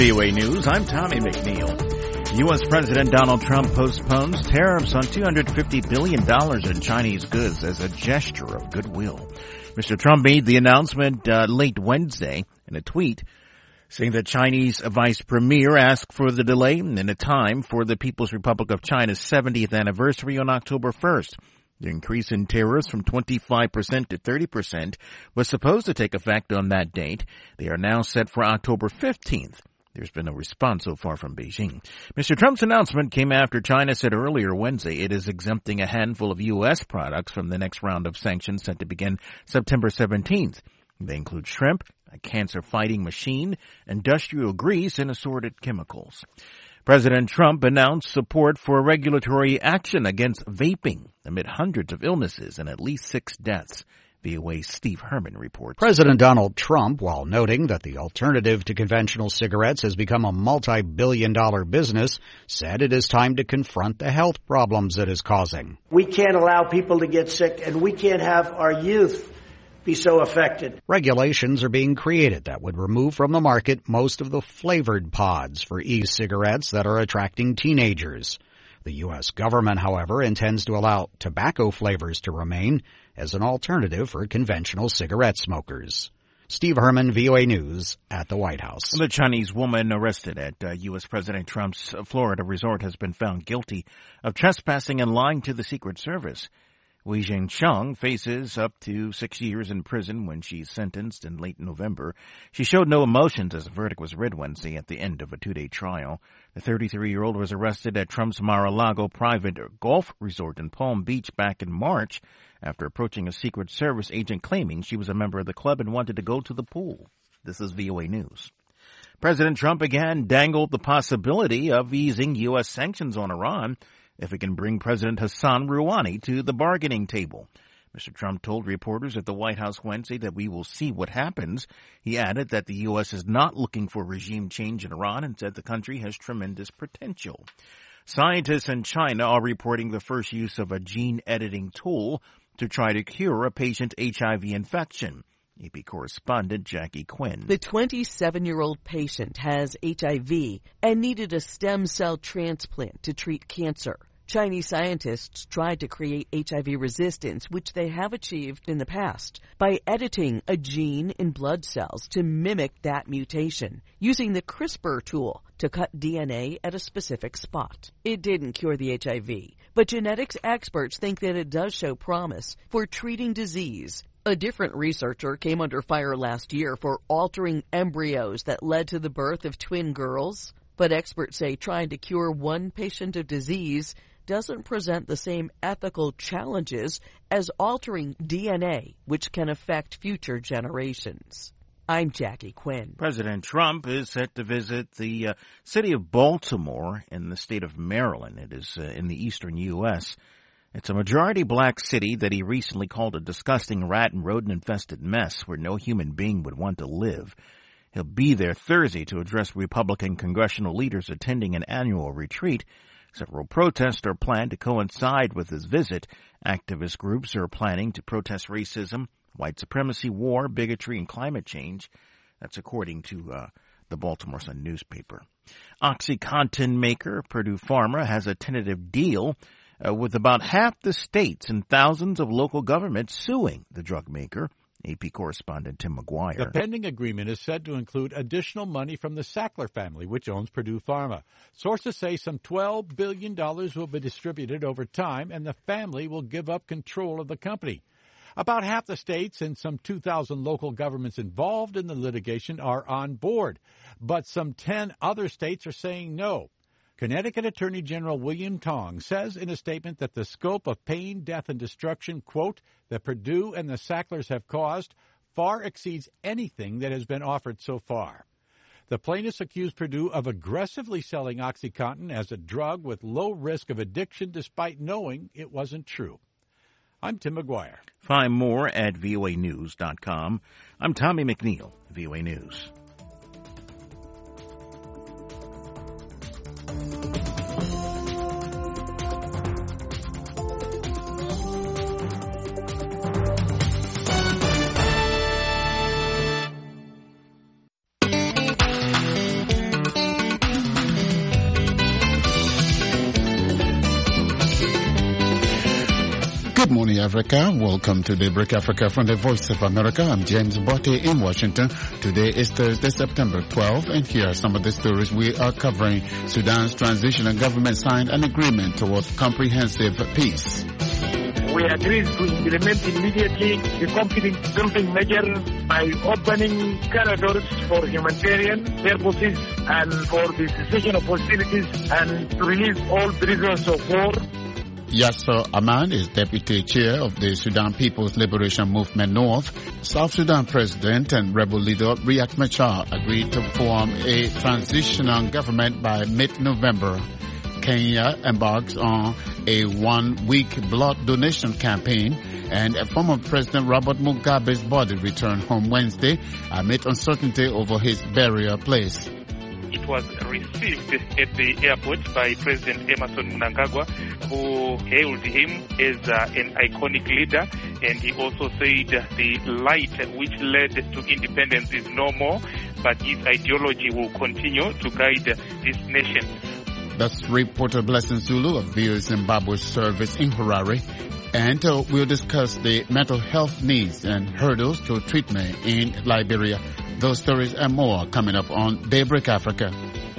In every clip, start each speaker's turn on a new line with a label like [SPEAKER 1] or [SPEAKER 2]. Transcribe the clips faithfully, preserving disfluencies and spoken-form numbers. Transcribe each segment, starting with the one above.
[SPEAKER 1] V O A News, I'm Tommy McNeil. U S. President Donald Trump postpones tariffs on two hundred fifty billion dollars in Chinese goods as a gesture of goodwill. Mister Trump made the announcement uh, late Wednesday in a tweet, saying that Chinese Vice Premier asked for the delay in a time for the People's Republic of China's seventieth anniversary on October first. The increase in tariffs from twenty-five percent to thirty percent was supposed to take effect on that date. They are now set for October fifteenth. There's been no response so far from Beijing. Mister Trump's announcement came after China said earlier Wednesday it is exempting a handful of U S products from the next round of sanctions set to begin September seventeenth. They include shrimp, a cancer-fighting machine, industrial grease, and assorted chemicals. President Trump announced support for regulatory action against vaping amid hundreds of illnesses and at least six deaths. V O A's Steve Herman reports.
[SPEAKER 2] President Donald Trump, while noting that the alternative to conventional cigarettes has become a multi-billion dollar business, said it is time to confront the health problems it is causing.
[SPEAKER 3] We can't allow people to get sick, and we can't have our youth be so affected.
[SPEAKER 2] Regulations are being created that would remove from the market most of the flavored pods for e-cigarettes that are attracting teenagers. The U S government, however, intends to allow tobacco flavors to remain as an alternative for conventional cigarette smokers. Steve Herman, V O A News, at the White House.
[SPEAKER 1] The Chinese woman arrested at uh, U S. President Trump's Florida resort has been found guilty of trespassing and lying to the Secret Service. Wei Zhengcheng faces up to six years in prison when she's sentenced in late November. She showed no emotions as the verdict was read Wednesday at the end of a two-day trial. The thirty-three-year-old was arrested at Trump's Mar-a-Lago private golf resort in Palm Beach back in March after approaching a Secret Service agent claiming she was a member of the club and wanted to go to the pool. This is V O A News. President Trump again dangled the possibility of easing U S sanctions on Iran if it can bring President Hassan Rouhani to the bargaining table. Mister Trump told reporters at the White House Wednesday that we will see what happens. He added that the U S is not looking for regime change in Iran and said the country has tremendous potential. Scientists in China are reporting the first use of a gene-editing tool to try to cure a patient's H I V infection. A P correspondent Jackie Quinn.
[SPEAKER 4] The twenty-seven-year-old patient has H I V and needed a stem cell transplant to treat cancer. Chinese scientists tried to create H I V resistance, which they have achieved in the past, by editing a gene in blood cells to mimic that mutation, using the CRISPR tool to cut D N A at a specific spot. It didn't cure the H I V, but genetics experts think that it does show promise for treating disease. A different researcher came under fire last year for altering embryos that led to the birth of twin girls, but experts say trying to cure one patient of disease doesn't present the same ethical challenges as altering D N A, which can affect future generations. I'm Jackie Quinn.
[SPEAKER 1] President Trump is set to visit the uh, city of Baltimore in the state of Maryland. It is uh, in the eastern U S It's a majority black city that he recently called a disgusting rat and rodent-infested mess where no human being would want to live. He'll be there Thursday to address Republican congressional leaders attending an annual retreat. Several protests are planned to coincide with his visit. Activist groups are planning to protest racism, white supremacy, war, bigotry, and climate change. That's according to uh, the Baltimore Sun newspaper. OxyContin maker Purdue Pharma has a tentative deal uh, with about half the states and thousands of local governments suing the drug maker. A P correspondent Tim McGuire.
[SPEAKER 5] The pending agreement is said to include additional money from the Sackler family, which owns Purdue Pharma. Sources say some twelve billion dollars will be distributed over time, and the family will give up control of the company. About half the states and some two thousand local governments involved in the litigation are on board, but some ten other states are saying no. Connecticut Attorney General William Tong says in a statement that the scope of pain, death, and destruction, quote, that Purdue and the Sacklers have caused far exceeds anything that has been offered so far. The plaintiffs accused Purdue of aggressively selling OxyContin as a drug with low risk of addiction despite knowing it wasn't true. I'm Tim McGuire.
[SPEAKER 1] Find more at V O A news dot com. I'm Tommy McNeil, V O A News.
[SPEAKER 6] Good morning, Africa. Welcome to Daybreak Africa from the Voice of America. I'm James Botte in Washington. Today is Thursday, September twelfth, and here are some of the stories we are covering. Sudan's transitional government signed an agreement towards comprehensive peace.
[SPEAKER 7] We agreed to implement immediately the confidence building measure by opening corridors for humanitarian purposes and for the cessation of hostilities and to release all prisoners of war.
[SPEAKER 6] Yasser Aman is deputy chair of the Sudan People's Liberation Movement North. South Sudan president and rebel leader Riek Machar agreed to form a transitional government by mid-November. Kenya embarks on a one-week blood donation campaign, and former President Robert Mugabe's body returned home Wednesday amid uncertainty over his burial place.
[SPEAKER 8] It was received at the airport by President Emmerson Mnangagwa, who hailed him as uh, an iconic leader, and he also said the light which led to independence is no more, but his ideology will continue to guide this nation.
[SPEAKER 6] That's reporter Blessing Zulu of V O A Zimbabwe service in Harare. And uh, we'll discuss the mental health needs and hurdles to treatment in Liberia. Those stories and more coming up on Daybreak Africa.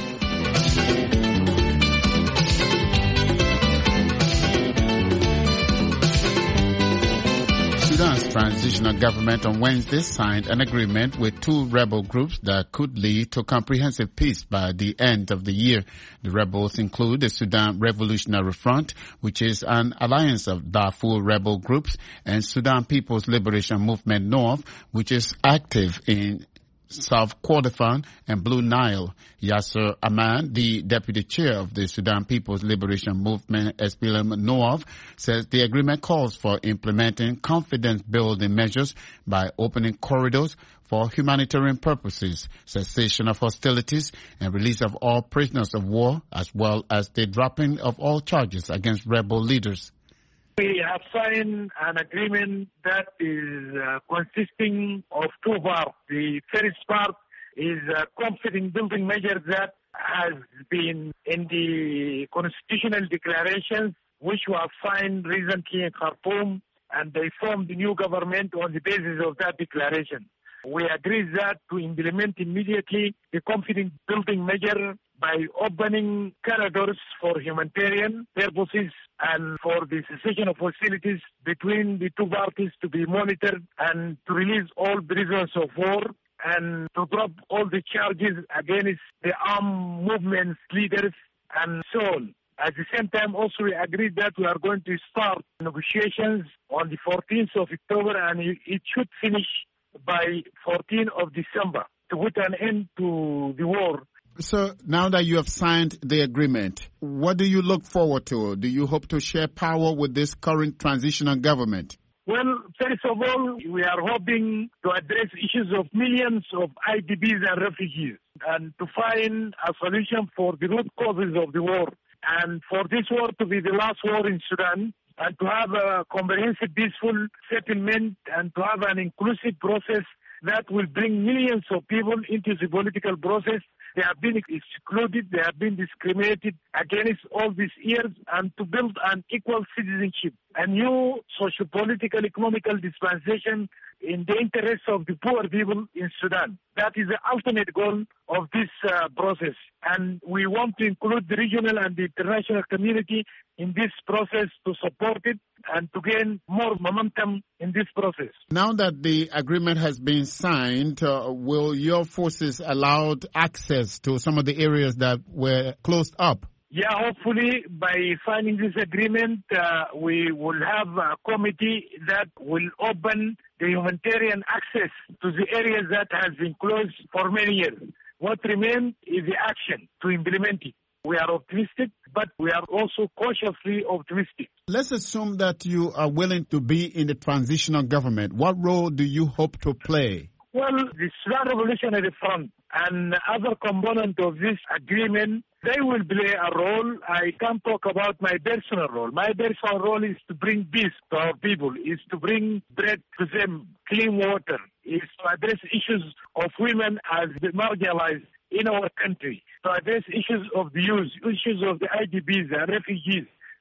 [SPEAKER 6] Sudan's transitional government on Wednesday signed an agreement with two rebel groups that could lead to comprehensive peace by the end of the year. The rebels include the Sudan Revolutionary Front, which is an alliance of Darfur rebel groups, and Sudan People's Liberation Movement North, which is active in South Kordofan and Blue Nile. Yasser Aman, the deputy chair of the Sudan People's Liberation Movement S P L M North, says the agreement calls for implementing confidence-building measures by opening corridors for humanitarian purposes, cessation of hostilities, and release of all prisoners of war, as well as the dropping of all charges against rebel leaders.
[SPEAKER 7] We have signed an agreement that is uh, consisting of two parts. The first part is a confidence building measure that has been in the constitutional declarations, which were signed recently in Khartoum, and they formed the new government on the basis of that declaration. We agreed that to implement immediately the confidence building measure by opening corridors for humanitarian purposes and for the cessation of hostilities between the two parties to be monitored and to release all prisoners of war and to drop all the charges against the armed movements leaders and so on. At the same time, also we agreed that we are going to start negotiations on the fourteenth of October and it should finish by fourteenth of December to put an end to the war.
[SPEAKER 6] So now that you have signed the agreement, what do you look forward to? Do you hope to share power with this current transitional government?
[SPEAKER 7] Well, first of all, we are hoping to address issues of millions of I D Bs and refugees and to find a solution for the root causes of the war. And for this war to be the last war in Sudan, and to have a comprehensive, peaceful settlement, and to have an inclusive process that will bring millions of people into the political process. They have been excluded, they have been discriminated against all these years, and to build an equal citizenship, a new socio-political, economical dispensation in the interest of the poor people in Sudan. That is the ultimate goal of this uh, process. And we want to include the regional and the international community in this process to support it and to gain more momentum in this process.
[SPEAKER 6] Now that the agreement has been signed, uh, will your forces allow access to some of the areas that were closed up?
[SPEAKER 7] Yeah, hopefully by signing this agreement, uh, we will have a committee that will open the humanitarian access to the areas that has been closed for many years. What remains is the action to implement it. We are optimistic, but we are also cautiously optimistic.
[SPEAKER 6] Let's assume that you are willing to be in the transitional government. What role do you hope to play?
[SPEAKER 7] Well, the Sudan Revolutionary Front and other components of this agreement, they will play a role. I can't talk about my personal role. My personal role is to bring peace to our people, is to bring bread to them, clean water, is to address issues of women as marginalized in our country, to address issues of the youth, issues of the I D Bs and refugees,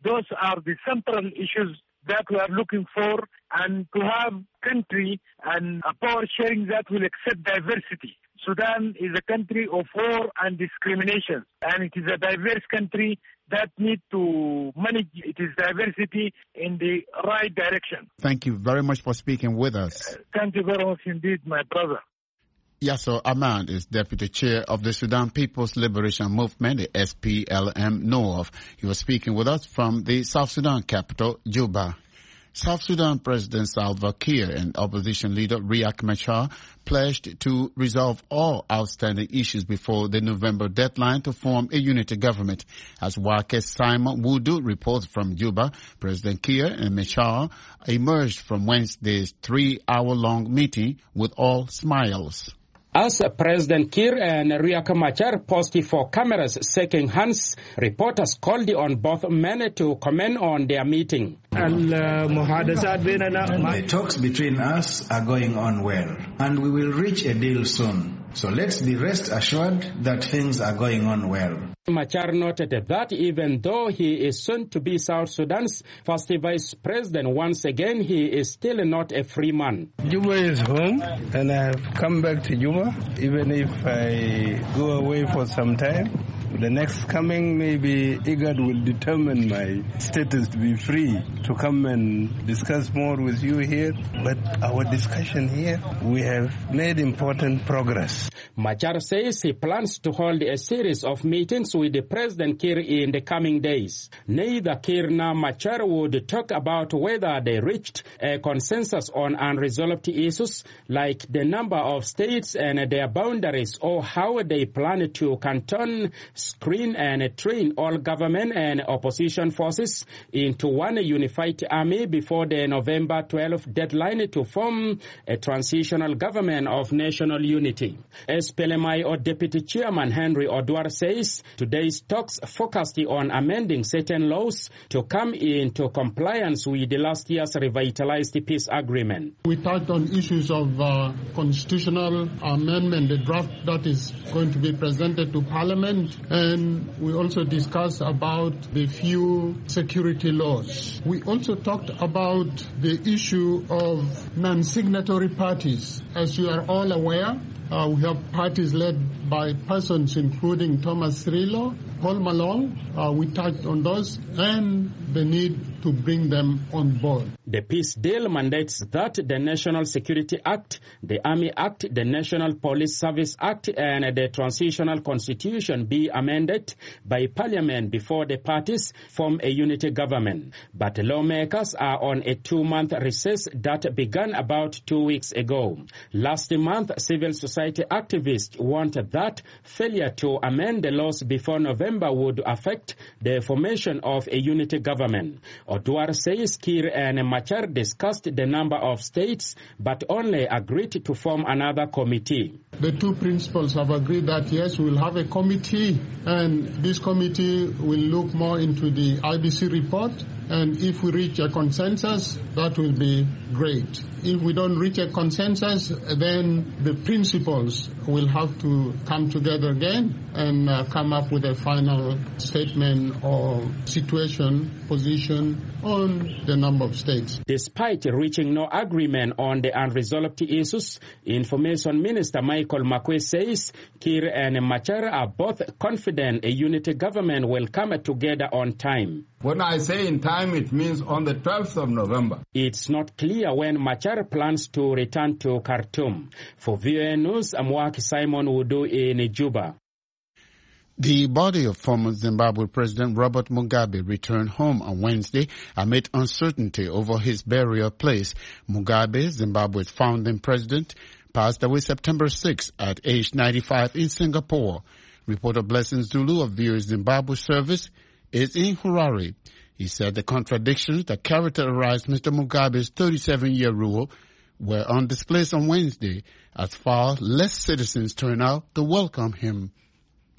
[SPEAKER 7] Those are the central issues that we are looking for, and to have country and a power sharing that will accept diversity. Sudan is a country of war and discrimination, and it is a diverse country that needs to manage its diversity in the right direction.
[SPEAKER 6] Thank you very much for speaking with us.
[SPEAKER 7] Uh, thank you very much indeed, my brother.
[SPEAKER 6] Yasser Ahmad is Deputy Chair of the Sudan People's Liberation Movement, the S P L M North. He was speaking with us from the South Sudan capital, Juba. South Sudan President Salva Kiir and opposition leader Riek Machar pledged to resolve all outstanding issues before the November deadline to form a unity government. As Wake Simon Wudu reports from Juba, President Kiir and Machar emerged from Wednesday's three-hour-long meeting with all smiles.
[SPEAKER 9] As President Kiir and Riek Machar posted for cameras shaking hands, reporters called on both men to comment on their meeting.
[SPEAKER 10] The talks between us are going on well, and we will reach a deal soon. So let's be rest assured that things are going on well.
[SPEAKER 9] Machar noted that even though he is soon to be South Sudan's first vice president, once again he is still not a free man.
[SPEAKER 11] Juba is home, and I have come back to Juba, even if I go away for some time. The next coming, maybe IGAD will determine my status to be free to come and discuss more with you here. But our discussion here, we have made important progress.
[SPEAKER 9] Machar says he plans to hold a series of meetings with the President Kiir in the coming days. Neither Kiir nor Machar would talk about whether they reached a consensus on unresolved issues like the number of states and their boundaries, or how they plan to canton, screen and train all government and opposition forces into one unified army before the November twelfth deadline to form a transitional government of national unity. S P L M I or Deputy Chairman Henry Odwar says today's talks focused on amending certain laws to come into compliance with the last year's revitalized peace agreement.
[SPEAKER 12] We touched on issues of uh, constitutional amendment, the draft that is going to be presented to Parliament, and we also discussed about the few security laws. We also talked about the issue of non-signatory parties. As you are all aware, uh, we have parties led by persons including Thomas Cirillo, Paul Malone. Uh, we touched on those and the need to bring them on board.
[SPEAKER 9] The peace deal mandates that the National Security Act, the Army Act, the National Police Service Act, and the Transitional Constitution be amended by Parliament before the parties form a unity government. But lawmakers are on a two-month recess that began about two weeks ago. Last month, civil society activists warned that failure to amend the laws before November would affect the formation of a unity government. Odwar says Kiir and Machar discussed the number of states, but only agreed to form another committee.
[SPEAKER 12] The two principals have agreed that, yes, we'll have a committee, and this committee will look more into the I B C report, and if we reach a consensus, that will be great. If we don't reach a consensus, then the principals will have to come together again and uh, come up with a final statement or situation, position on the number of states.
[SPEAKER 9] Despite reaching no agreement on the unresolved issues, Information Minister Michael Makwe says Kiir and Machar are both confident a unity government will come together on time.
[SPEAKER 13] When I say in time, it means on the twelfth of November.
[SPEAKER 9] It's not clear when Machar plans to return to Khartoum. For V O A News, I'm Waki Simon Wudu in Juba.
[SPEAKER 6] The body of former Zimbabwe President Robert Mugabe returned home on Wednesday amid uncertainty over his burial place. Mugabe, Zimbabwe's founding president, passed away September sixth at age ninety-five in Singapore. Reporter Blessing Zulu of V O A Zimbabwe service is in Harare. He said the contradictions that characterized Mister Mugabe's thirty-seven-year rule were on display on Wednesday as far less citizens turned out to welcome him.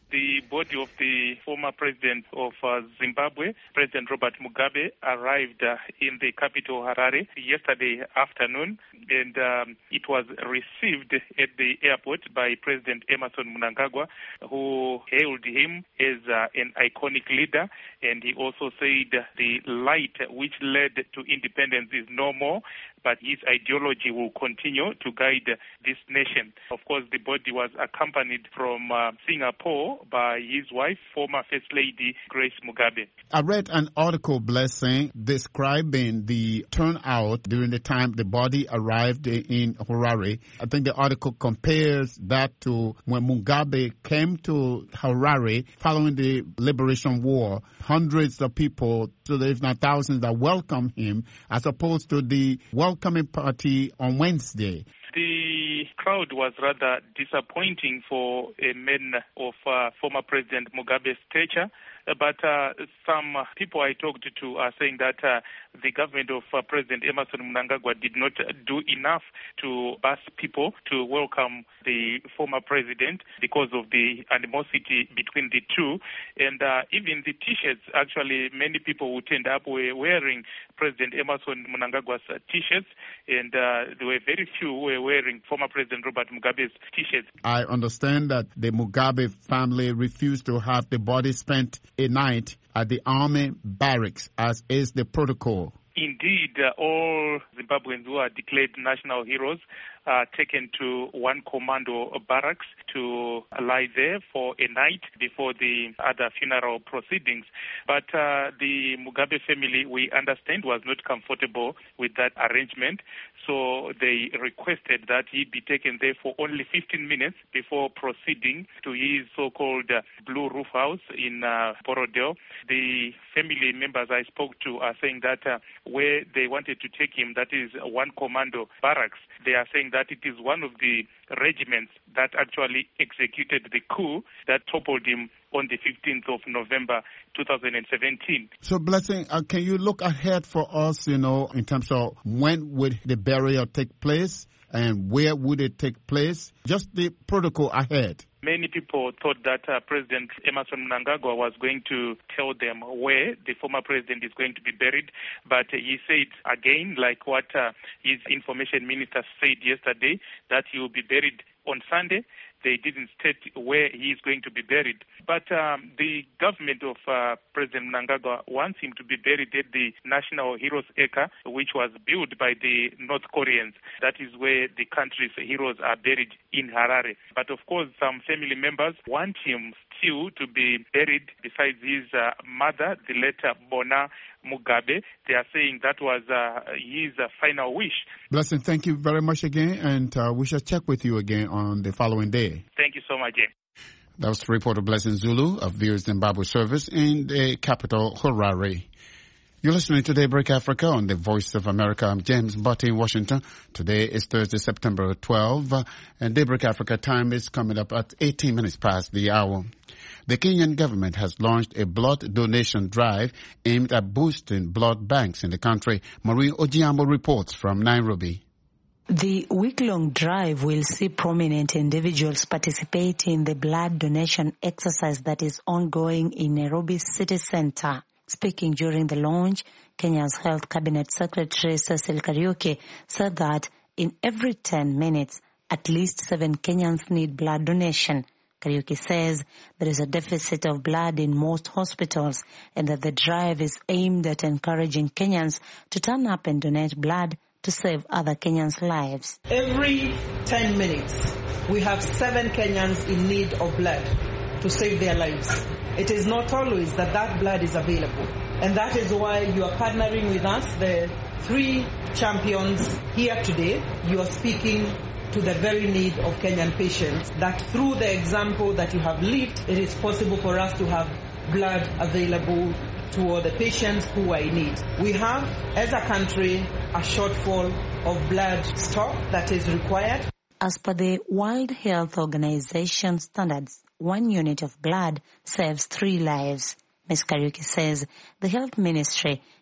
[SPEAKER 8] The body of the former president of uh, Zimbabwe, President Robert Mugabe, arrived uh, in the capital Harare yesterday afternoon, and um, it was received at the airport by President Emmerson Mnangagwa, who hailed him as uh, an iconic leader, and he also said the light which led to independence is no more, but his ideology will continue to guide this nation. Of course, the body was accompanied from uh, Singapore by his wife, former First Lady Grace Mugabe.
[SPEAKER 6] I read an article, Blessing, describing the turnout during the time the body arrived in Harare. I think the article compares that to when Mugabe came to Harare following the Liberation War. Hundreds of people, so if not thousands, that welcomed him, as opposed to the welcoming party on Wednesday.
[SPEAKER 8] The crowd was rather disappointing for a man of uh, former President Mugabe's stature. But uh, some people I talked to are saying that uh, the government of uh, President Emmerson Mnangagwa did not do enough to bus people to welcome the former president because of the animosity between the two. And uh, even the T-shirts, actually, many people who turned up were wearing President Emmerson Mnangagwa's uh, T-shirts, and uh, there were very few who were wearing former President Robert Mugabe's T-shirts.
[SPEAKER 6] I understand that the Mugabe family refused to have the body spent a night at the army barracks, as is the protocol.
[SPEAKER 8] Indeed, uh, all Zimbabweans who are declared national heroes are taken to one commando barracks to lie there for a night before the other funeral proceedings. But uh, the Mugabe family, we understand, was not comfortable with that arrangement. So they requested that he be taken there for only fifteen minutes before proceeding to his so-called uh, Blue Roof House in uh, Borodale. The family members I spoke to are saying that uh, where they wanted to take him, that is one commando barracks, they are saying that it is one of the regiments that actually executed the coup that toppled him on the fifteenth of November two thousand seventeen.
[SPEAKER 6] So, Blessing, uh, can you look ahead for us, you know, in terms of when would the burial take place and where would it take place? Just the protocol ahead.
[SPEAKER 8] Many people thought that uh, President Emmerson Mnangagwa was going to tell them where the former president is going to be buried, but uh, he said again, like what uh, his information minister said yesterday, that he will be buried on Sunday. They didn't state where he is going to be buried. But um, the government of uh, President Mnangagwa wants him to be buried at the National Heroes Acre, which was built by the North Koreans. That is where the country's heroes are buried in Harare. But of course, some family members want him still to be buried beside his uh, mother, the late Bona Mugabe. They are saying that was uh, his uh, final wish.
[SPEAKER 6] Blessing, thank you very much again, and uh, we shall check with you again on the following day.
[SPEAKER 8] Thank you so much, James.
[SPEAKER 6] That was reporter Blessing Zulu of V O A's Zimbabwe service in the capital, Harare. You're listening to Daybreak Africa on the Voice of America. I'm James Butte in Washington. Today is Thursday, September twelfth, and Daybreak Africa time is coming up at eighteen minutes past the hour. The Kenyan government has launched a blood donation drive aimed at boosting blood banks in the country. Maureen Ojiambo reports from Nairobi.
[SPEAKER 14] The week-long drive will see prominent individuals participate in the blood donation exercise that is ongoing in Nairobi city center. Speaking during the launch, Kenya's Health Cabinet Secretary Cecil Kariuki said that in every ten minutes, at least seven Kenyans need blood donation. Kariuki says there is a deficit of blood in most hospitals and that the drive is aimed at encouraging Kenyans to turn up and donate blood to save other Kenyans' lives.
[SPEAKER 15] Every ten minutes, we have seven Kenyans in need of blood to save their lives. It is not always that that blood is available. And that is why you are partnering with us, the three champions here today. You are speaking to the very need of Kenyan patients, that through the example that you have lived, it is possible for us to have blood available to all the patients who are in need. We have, as a country, a shortfall of blood stock that is required.
[SPEAKER 14] As per the World Health Organization standards, one unit of blood saves three lives. Miz Kariuki says the health ministry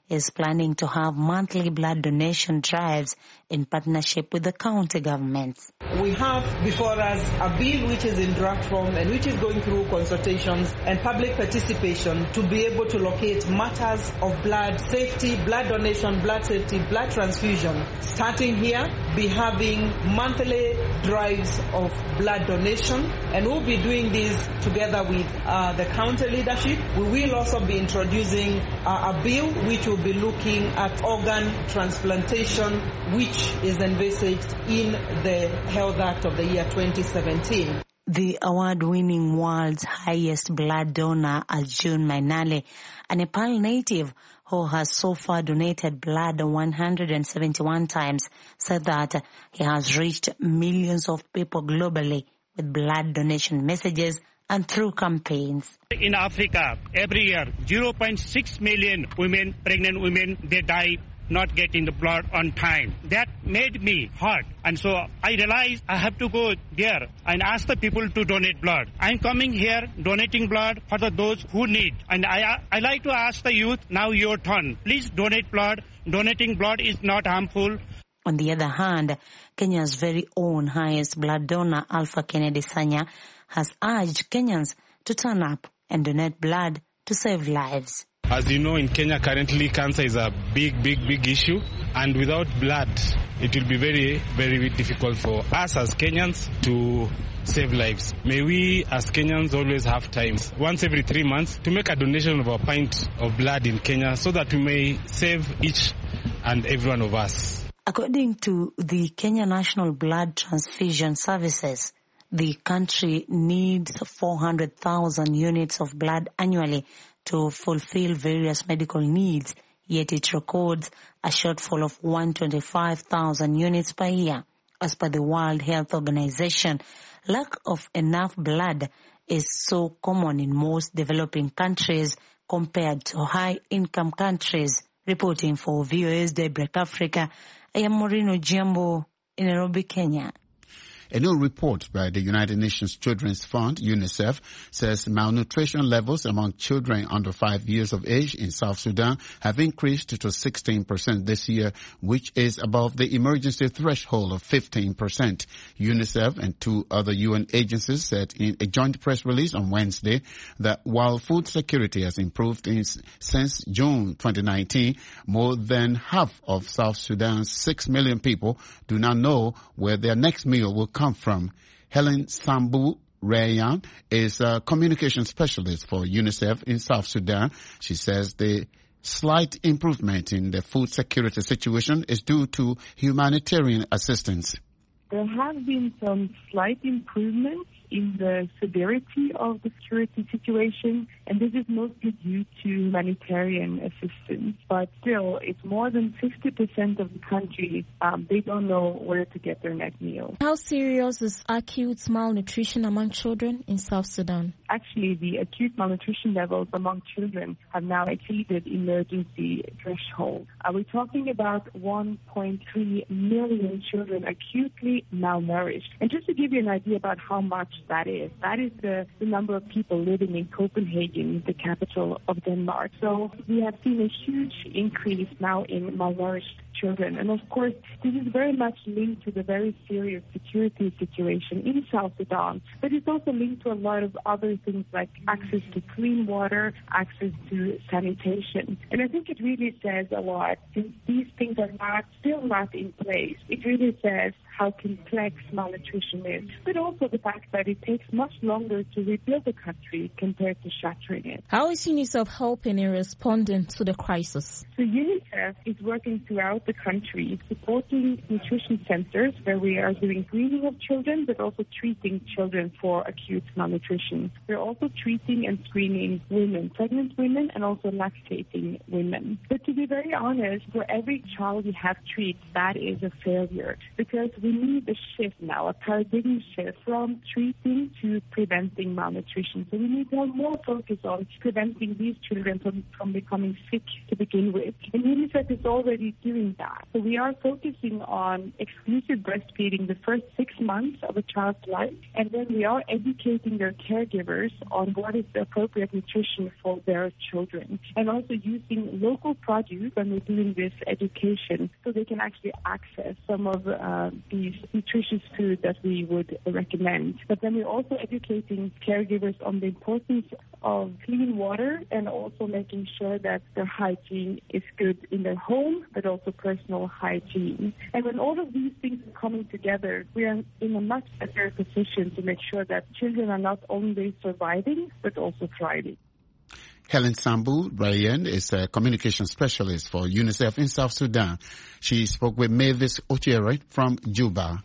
[SPEAKER 14] is planning to have monthly blood donation drives in partnership with the county governments.
[SPEAKER 15] We have before us a bill which is in draft form and which is going through consultations and public participation to be able to locate matters of blood safety, blood donation, blood safety, blood transfusion. Starting here, be having monthly drives of blood donation, and we'll be doing this together with uh, the county leadership. We will also be introducing uh, a bill which will be looking at organ transplantation, which is envisaged in the Health Act of the year twenty seventeen.
[SPEAKER 14] The award-winning world's highest blood donor, Arjun Mainale, a Nepal native who has so far donated blood one hundred seventy-one times, said that he has reached millions of people globally with blood donation messages and through campaigns.
[SPEAKER 16] In Africa, every year, zero point six million women, pregnant women, they die not getting the blood on time. That made me hurt. And so I realized I have to go there and ask the people to donate blood. I'm coming here donating blood for the, those who need. And I, I like to ask the youth, now your turn. Please donate blood. Donating blood is not harmful.
[SPEAKER 14] On the other hand, Kenya's very own highest blood donor, Alpha Kennedy Sanya, has urged Kenyans to turn up and donate blood to save lives.
[SPEAKER 17] As you know, in Kenya currently cancer is a big, big, big issue, and without blood it will be very, very difficult for us as Kenyans to save lives. May we as Kenyans always have time, once every three months, to make a donation of a pint of blood in Kenya so that we may save each and every one of us.
[SPEAKER 14] According to the Kenya National Blood Transfusion Services, the country needs four hundred thousand units of blood annually to fulfill various medical needs, yet it records a shortfall of one hundred twenty-five thousand units per year. As per the World Health Organization, lack of enough blood is so common in most developing countries compared to high-income countries. Reporting for V O A's Daybreak Africa, I am Morino Jambo in Nairobi, Kenya.
[SPEAKER 6] A new report by the United Nations Children's Fund, UNICEF, says malnutrition levels among children under five years of age in South Sudan have increased to sixteen percent this year, which is above the emergency threshold of fifteen percent. UNICEF and two other U N agencies said in a joint press release on Wednesday that while food security has improved in, since June twenty nineteen, more than half of South Sudan's six million people do not know where their next meal will come from. Helen Sambu Rayan is a communication specialist for UNICEF in South Sudan. She says the slight improvement in the food security situation is due to humanitarian assistance.
[SPEAKER 18] There have been some slight improvements in the severity of the security situation, and this is mostly due to humanitarian assistance. But still, it's more than fifty percent of the country, um, they don't know where to get their next meal.
[SPEAKER 19] How serious is acute malnutrition among children in South Sudan?
[SPEAKER 18] Actually, the acute malnutrition levels among children have now exceeded emergency threshold. Are we talking about one point three million children acutely malnourished? And just to give you an idea about how much that is, that is the, the number of people living in Copenhagen, the capital of Denmark. So we have seen a huge increase now in malnourished children. And of course, this is very much linked to the very serious security situation in South Sudan. But it's also linked to a lot of other things like access to clean water, access to sanitation. And I think it really says a lot. Since these things are not still not in place, it really says how complex malnutrition is, but also the fact that it takes much longer to rebuild the country compared to shattering it.
[SPEAKER 19] How is UNICEF helping in responding to the crisis?
[SPEAKER 18] So UNICEF is working throughout the country, supporting nutrition centers where we are doing screening of children, but also treating children for acute malnutrition. We're also treating and screening women, pregnant women, and also lactating women. But to be very honest, for every child we have treated, that is a failure, because we we need a shift now, a paradigm shift from treating to preventing malnutrition. So we need to have more focus on preventing these children from, from becoming sick to begin with. And UNICEF is already doing that. So we are focusing on exclusive breastfeeding the first six months of a child's life, and then we are educating their caregivers on what is the appropriate nutrition for their children, and also using local produce when we're doing this education so they can actually access some of uh, these nutritious food that we would recommend. But then we're also educating caregivers on the importance of clean water and also making sure that their hygiene is good in their home, but also personal hygiene. And when all of these things are coming together, we are in a much better position to make sure that children are not only surviving, but also thriving.
[SPEAKER 6] Helen Sambu Ryan is a communication specialist for UNICEF in South Sudan. She spoke with Mavis Ochiere from Juba.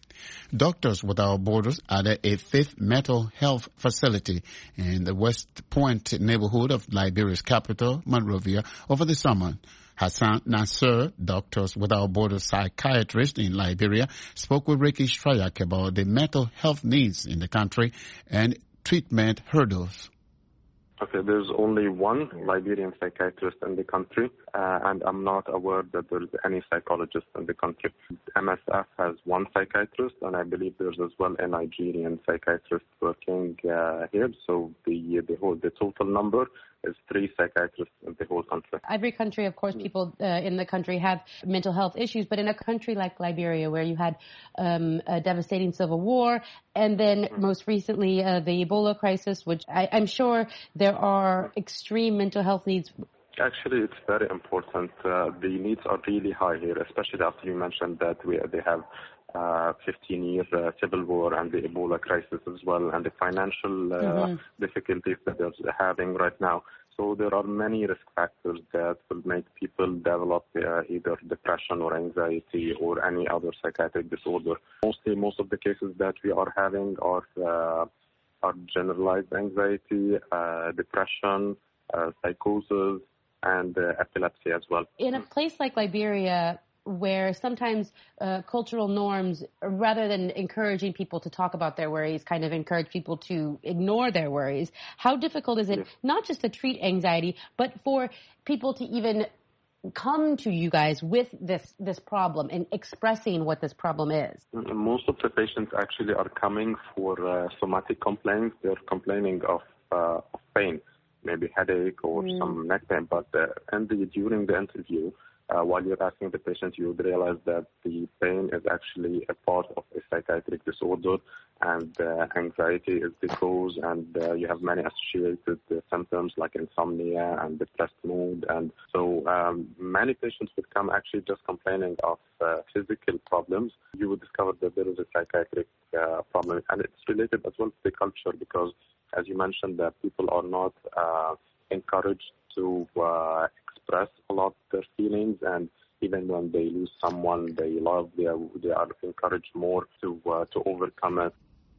[SPEAKER 6] Doctors Without Borders added a fifth mental health facility in the West Point neighborhood of Liberia's capital, Monrovia, over the summer. Hassan Nasser, Doctors Without Borders psychiatrist in Liberia, spoke with Ricky Strayak about the mental health needs in the country and treatment hurdles.
[SPEAKER 20] Okay, there's only one Liberian psychiatrist in the country, uh, and I'm not aware that there's any psychologist in the country. M S F has one psychiatrist, and I believe there's as well a Nigerian psychiatrist working uh, here. So the the whole the total number is three psychiatrists in the whole country.
[SPEAKER 21] Every country, of course, people uh, in the country have mental health issues, but in a country like Liberia, where you had um, a devastating civil war, and then mm-hmm. most recently uh, the Ebola crisis, which I, I'm sure there are extreme mental health needs.
[SPEAKER 20] Actually, it's very important. Uh, the needs are really high here, especially after you mentioned that we they have uh, fifteen years uh, civil war and the Ebola crisis as well, and the financial uh, mm-hmm. difficulties that they're having right now. So there are many risk factors that will make people develop uh, either depression or anxiety or any other psychiatric disorder. Mostly, most of the cases that we are having are uh, are generalized anxiety, uh, depression, uh, psychosis, and uh, epilepsy as well.
[SPEAKER 21] In a place like Liberia, where sometimes uh, cultural norms, rather than encouraging people to talk about their worries, kind of encourage people to ignore their worries, how difficult is it, yes. not just to treat anxiety, but for people to even come to you guys with this this problem and expressing what this problem is?
[SPEAKER 20] Most of the patients actually are coming for uh, somatic complaints. They're complaining of, uh, of pain, maybe headache or mm. some neck pain, but uh, and the, during the interview, Uh, while you're asking the patient, you would realize that the pain is actually a part of a psychiatric disorder, and uh, anxiety is the cause, and uh, you have many associated uh, symptoms like insomnia and depressed mood. And so um, many patients would come actually just complaining of uh, physical problems. You would discover that there is a psychiatric uh, problem, and it's related as well to the culture, because as you mentioned, that people are not uh, encouraged to uh, express a lot their feelings, and even when they lose someone they love, they are, they are encouraged more to uh, to overcome it.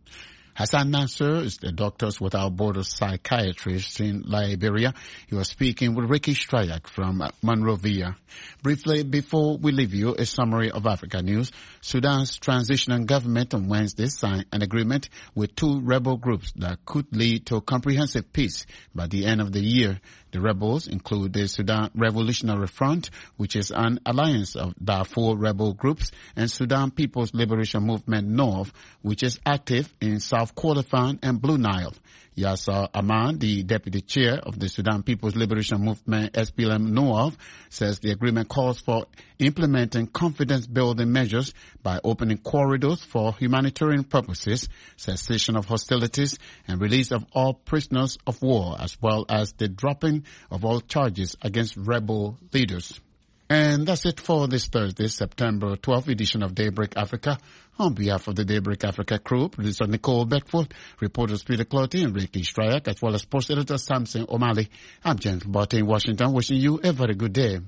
[SPEAKER 6] Hassan Nasser is the Doctors Without Borders psychiatrist in Liberia. He was speaking with Ricky Strayak from Monrovia. Briefly, before we leave you, a summary of Africa news. Sudan's transitional government on Wednesday signed an agreement with two rebel groups that could lead to comprehensive peace by the end of the year. The rebels include the Sudan Revolutionary Front, which is an alliance of Darfur rebel groups, and Sudan People's Liberation Movement North, which is active in South Kordofan and Blue Nile. Yasser Aman, the deputy chair of the Sudan People's Liberation Movement S P L M North, says the agreement calls for implementing confidence-building measures by opening corridors for humanitarian purposes, cessation of hostilities, and release of all prisoners of war, as well as the dropping of all charges against rebel leaders. And that's it for this Thursday, September twelfth edition of Daybreak Africa. On behalf of the Daybreak Africa crew, producer Nicole Beckford, reporters Peter Clotty and Ricky Strayak, as well as sports editor Samson O'Malley, I'm James Botte in Washington, wishing you a very good day.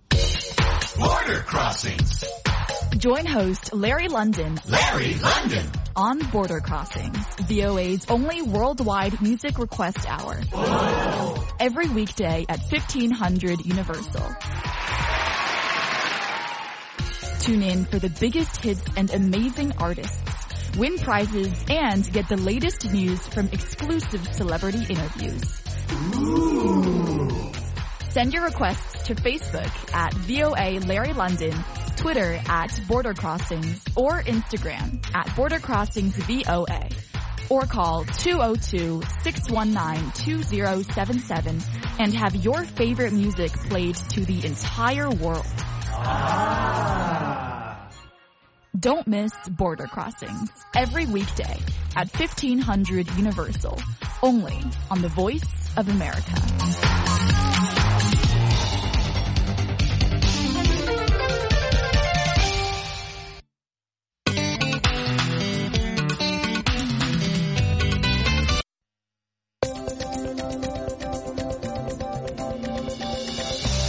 [SPEAKER 22] Border Crossings. Join host Larry London. Larry London. On Border Crossings, V O A's only worldwide music request hour. Whoa. Every weekday at fifteen hundred Universal. Tune in for the biggest hits and amazing artists. Win prizes and get the latest news from exclusive celebrity interviews. Ooh. Send your requests to Facebook at V O A Larry London, Twitter at Border Crossings, or Instagram at Border Crossings V O A. Or call two oh two, six one nine, two oh seven seven and have your favorite music played to the entire world. Ah. Don't miss Border Crossings every weekday at fifteen hundred Universal, only on the Voice of America.